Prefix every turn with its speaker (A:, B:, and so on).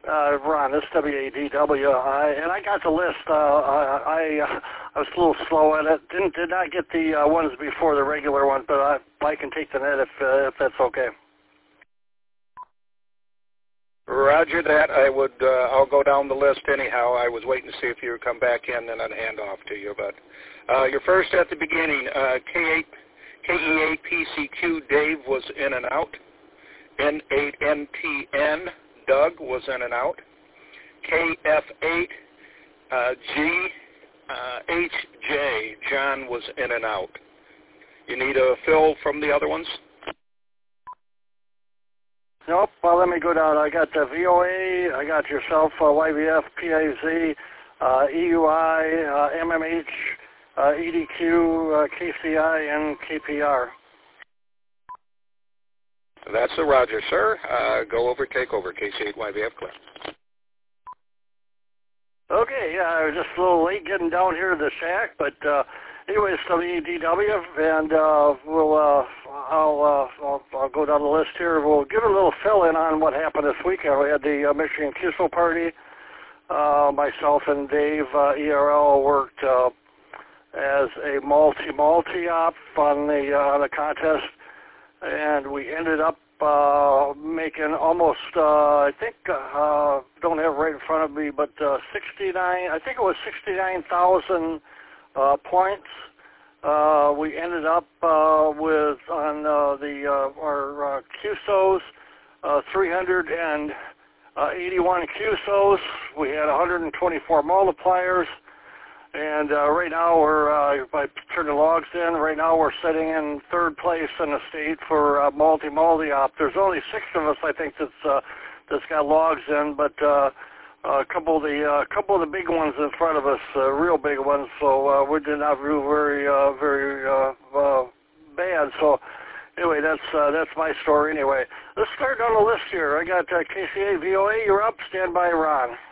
A: Ron, this WADW, and I got the list. I was a little slow at it. Did not get the ones before the regular one, but I can take the net if that's okay.
B: Roger that. I'll go down the list anyhow. I was waiting to see if you would come back in, then I'd hand off to you. But you're first at the beginning. KE8PCQ Dave was in and out. N8NTN Doug was in and out. KF8 GHJ John was in and out. You need a fill from the other ones?
A: Nope. Well, let me go down. I got the VOA. I got yourself, YVF, PAZ, EUI, MMH, EDQ, KCI, and KPR.
B: That's a Roger, sir. Go over, take over, KC8YVF clear.
A: Okay, yeah, I was just a little late getting down here to the shack, but anyways, WDW, and I'll go down the list here. We'll give a little fill-in on what happened this weekend. We had the Michigan QSO party. Myself and Dave ERL worked as a multi-op on the contest, and we ended up making almost, I think, don't have it right in front of me, but 69, I think it was 69,000 points. We ended up with, on our QSOs, 381 QSOs. We had 124 multipliers. And right now if I turn the logs in, right now we're sitting in third place in the state for multi-op. There's only 6 of us, I think, that's got logs in, but a couple of the big ones in front of us, real big ones. So we did not do very bad. So anyway, that's my story. Anyway, let's start on the list here. I got KCA VOA. You're up. Stand by, Ron.